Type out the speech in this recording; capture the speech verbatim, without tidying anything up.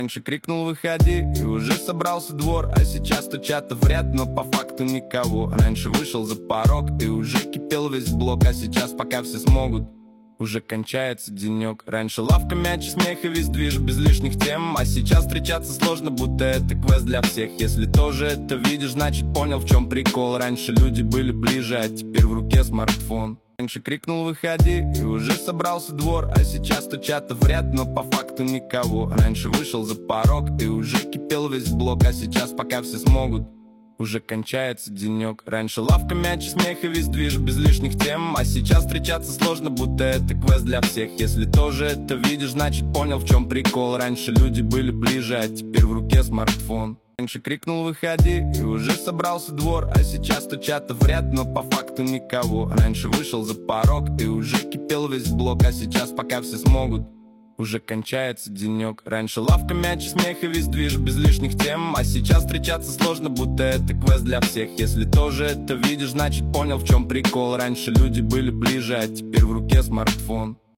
Раньше крикнул выходи, и уже собрался двор. А сейчас стучат в ряд, но по факту никого. Раньше вышел за порог, и уже кипел весь блок. А сейчас пока все смогут, уже кончается денек. Раньше лавка, мяч и смех и весь движ без лишних тем. А сейчас встречаться сложно, будто это квест для всех. Если тоже это видишь, значит понял, в чем прикол. Раньше люди были ближе, а теперь в руке смартфон. Раньше крикнул выходи, и уже собрался двор. А сейчас стучат в ряд, но по факту никого. Раньше вышел за порог, и уже кипел весь блок. А сейчас пока все смогут, уже кончается денек. Раньше лавка, мяч и смех и весь движ без лишних тем. А сейчас встречаться сложно, будто это квест для всех. Если тоже это видишь, значит понял, в чем прикол. Раньше люди были ближе, а теперь в руке смартфон. Раньше крикнул выходи, и уже собрался двор. А сейчас стучат в ряд, но по факту никого. Раньше вышел за порог, и уже кипел весь блок. А сейчас пока все смогут, уже кончается денек. Раньше лавка, мяч и смех и весь движ без лишних тем. А сейчас встречаться сложно, будто это квест для всех. Если тоже это видишь, значит понял, в чем прикол. Раньше люди были ближе, а теперь в руке смартфон.